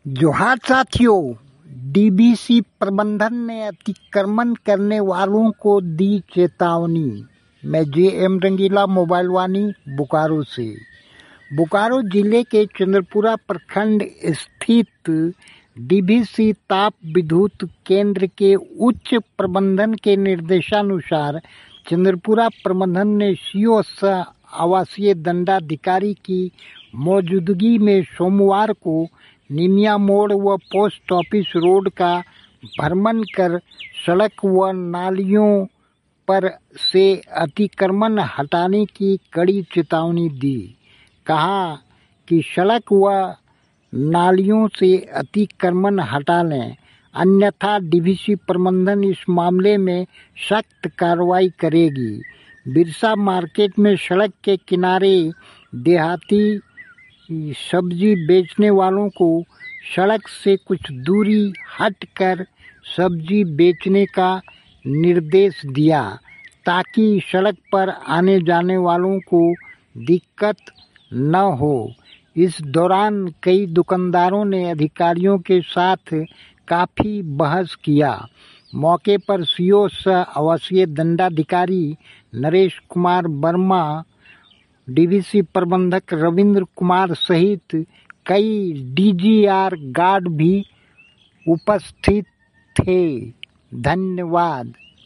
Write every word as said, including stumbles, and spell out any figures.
जोहार साथियों, डीवीसी प्रबंधन ने अतिक्रमण करने वालों को दी चेतावनी। मैं J M Rangila, mobile Vani, Bokaro से। बोकारो जिले के चंद्रपुरा प्रखंड स्थित डीवीसी ताप विद्युत केंद्र के उच्च प्रबंधन के निर्देशानुसार चंद्रपुरा प्रबंधन ने सीओ सह आवासीय दंडाधिकारी की मौजूदगी में सोमवार को निमिया मोड़ व पोस्ट ऑफिस रोड का भ्रमण कर सड़क व नालियों पर से अतिक्रमण हटाने की कड़ी चेतावनी दी। कहा कि सड़क व नालियों से अतिक्रमण हटा लें, अन्यथा डीवीसी प्रबंधन इस मामले में सख्त कार्रवाई करेगी। बिरसा मार्केट में सड़क के किनारे देहाती सब्जी बेचने वालों को सड़क से कुछ दूरी हटकर सब्जी बेचने का निर्देश दिया, ताकि सड़क पर आने जाने वालों को दिक्कत न हो। इस दौरान कई दुकानदारों ने अधिकारियों के साथ काफ़ी बहस किया। मौके पर सीओ सह आवासीय दंडाधिकारी नरेश कुमार वर्मा, डीवीसी प्रबंधक रविंद्र कुमार सहित कई डीजीआर गार्ड भी उपस्थित थे। धन्यवाद।